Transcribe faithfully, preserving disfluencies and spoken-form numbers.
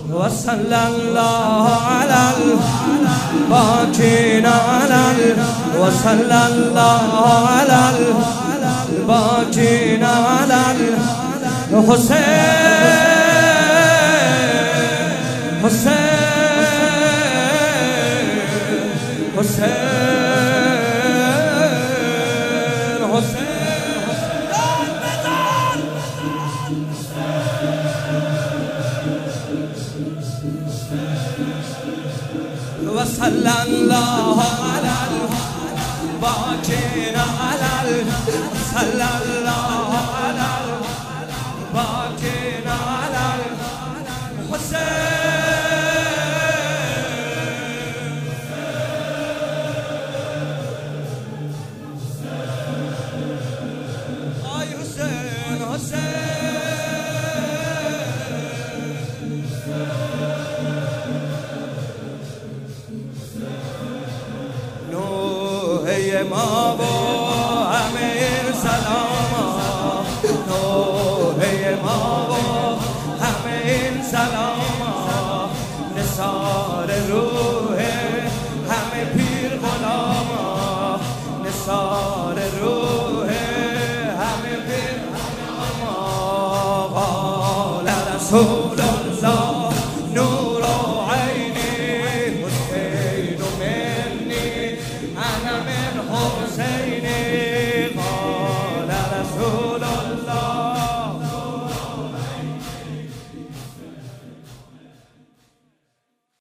وصلى الله على الباقين على وصلى الله على الباقين على الحسين حسين حسين حسين وصلى الله على الباقين على صلى الله على الباقين على الحسين اي حسين حسين نوحه ما با همه سلام نوحه ما با همه سلام نثار روح همه پیر غلام نثار روح همه پیر غلام قال رسول الله نور عینی حسین منی انا من حسین